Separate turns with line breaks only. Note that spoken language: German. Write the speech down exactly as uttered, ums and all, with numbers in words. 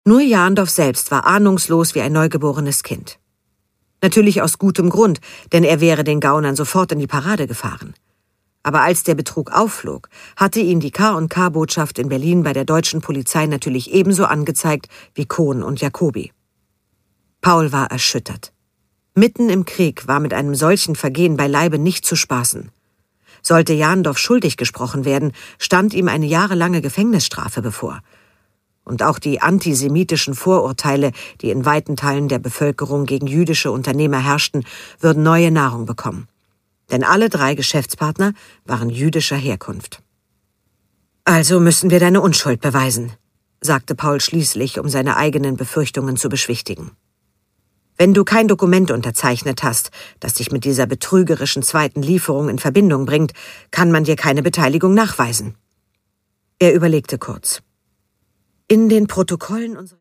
Nur Jahndorf selbst war ahnungslos wie ein neugeborenes Kind. Natürlich aus gutem Grund, denn er wäre den Gaunern sofort in die Parade gefahren. Aber als der Betrug aufflog, hatte ihn die K und K-Botschaft in Berlin bei der deutschen Polizei natürlich ebenso angezeigt wie Kohn und Jacobi. Paul war erschüttert. Mitten im Krieg war mit einem solchen Vergehen beileibe nicht zu spaßen. Sollte Jahndorf schuldig gesprochen werden, stand ihm eine jahrelange Gefängnisstrafe bevor. Und auch die antisemitischen Vorurteile, die in weiten Teilen der Bevölkerung gegen jüdische Unternehmer herrschten, würden neue Nahrung bekommen. Denn alle drei Geschäftspartner waren jüdischer Herkunft. »Also müssen wir deine Unschuld beweisen«, sagte Paul schließlich, um seine eigenen Befürchtungen zu beschwichtigen. »Wenn du kein Dokument unterzeichnet hast, das dich mit dieser betrügerischen zweiten Lieferung in Verbindung bringt, kann man dir keine Beteiligung nachweisen.« Er überlegte kurz. »In den Protokollen unserer